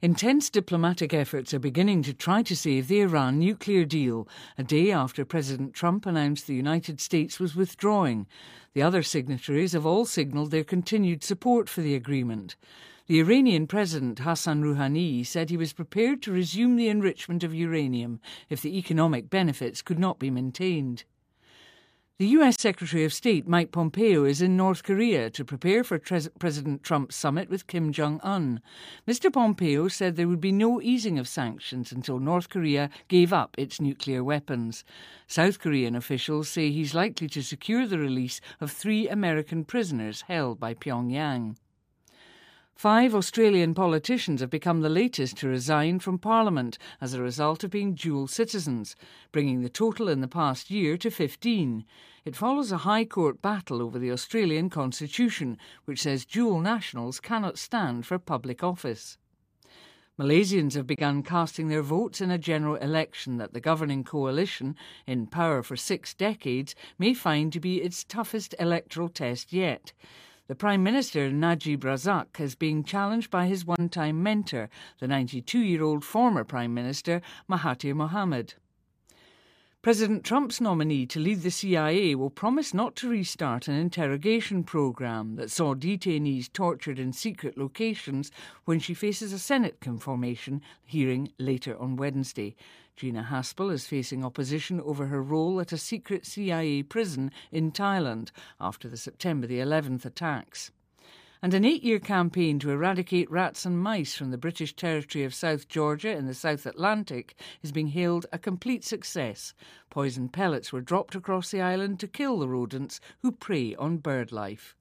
Intense diplomatic efforts are beginning to try to save the Iran nuclear deal, a day after President Trump announced the United States was withdrawing. The other signatories have all signalled their continued support for the agreement. The Iranian President Hassan Rouhani said he was prepared to resume the enrichment of uranium if the economic benefits could not be maintained. The US Secretary of State Mike Pompeo is in North Korea to prepare for President Trump's summit with Kim Jong-un. Mr. Pompeo said there would be no easing of sanctions until North Korea gave up its nuclear weapons. South Korean officials say he's likely to secure the release of 3 American prisoners held by Pyongyang. 5 Australian politicians have become the latest to resign from Parliament as a result of being dual citizens, bringing the total in the past year to 15. It follows a High Court battle over the Australian Constitution, which says dual nationals cannot stand for public office. Malaysians have begun casting their votes in a general election that the governing coalition, in power for 6 decades, may find to be its toughest electoral test yet. The Prime Minister, Najib Razak, is being challenged by his one-time mentor, the 92-year-old former Prime Minister, Mahathir Mohamad. President Trump's nominee to lead the CIA will promise not to restart an interrogation program that saw detainees tortured in secret locations when she faces a Senate confirmation hearing later on Wednesday. Gina Haspel is facing opposition over her role at a secret CIA prison in Thailand after the September the 11th attacks. And an 8-year campaign to eradicate rats and mice from the British territory of South Georgia in the South Atlantic is being hailed a complete success. Poison pellets were dropped across the island to kill the rodents who prey on bird life.